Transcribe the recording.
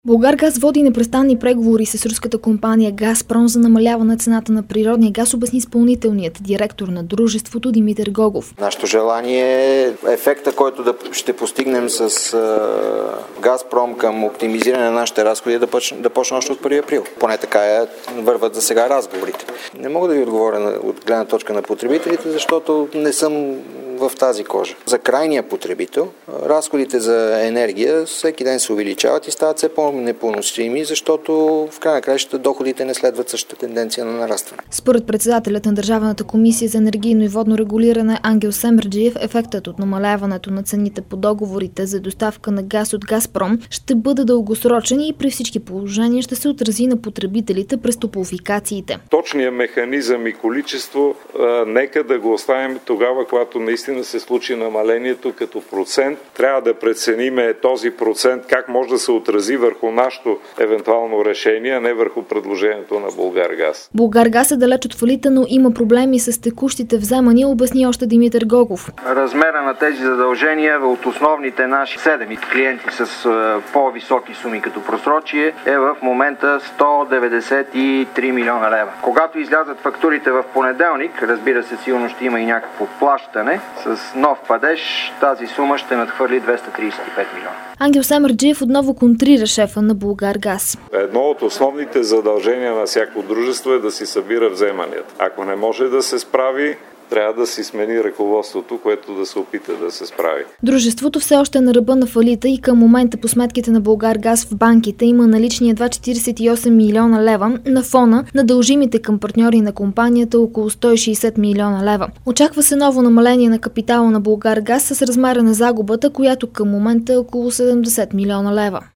Булгаргаз води непрестанни преговори с руската компания Газпром за намаляване цената на природния газ, обясни изпълнителният директор на дружеството Димитър Гогов. Нашето желание е ефекта, който ще постигнем с Газпром към оптимизиране на нашите разходи да почне още от 1 април. Поне така върват за сега разговорите. Не мога да ви отговоря от гледна точка на потребителите, защото не съм в тази кожа. За крайния потребител разходите за енергия всеки ден се увеличават и стават все по-непоносими, защото в край на краищата доходите не следват същата тенденция на нарастване. Според председателят на Държавната комисия за енергийно и водно регулиране Ангел Семерджиев, ефектът от намаляването на цените по договорите за доставка на газ от Газпром ще бъде дългосрочен и при всички положения ще се отрази на потребителите през топлофикациите. Точният механизъм и количество нека да го оставим тогава, когато наистина се случи намалението като процент. Трябва да преценим този процент как може да се отрази върху нашето евентуално решение, а не върху предложението на Булгаргаз. Булгаргаз е далеч от фалита, но има проблеми с текущите вземания, обясни още Димитър Гогов. Размера на тези задължения от основните наши 7 клиенти с по-високи суми като просрочие е в момента 193 милиона лева. Когато излязат фактурите в понеделник, разбира се, сигурно ще има и някакво плащане, с нов падеж тази сума ще надхвърли 235 милиона. Ангел Семерджиев отново контрира шефа на Булгаргаз. Едно от основните задължения на всяко дружество е да си събира вземанията. Ако не може да се справи, трябва да си смени ръководството, което да се опита да се справи. Дружеството все още е на ръба на фалита и към момента по сметките на Булгаргаз в банките има налични едва 48 милиона лева на фона на дължимите към партньори на компанията около 160 милиона лева. Очаква се ново намаление на капитала на Булгаргаз с размера на загубата, която към момента е около 70 милиона лева.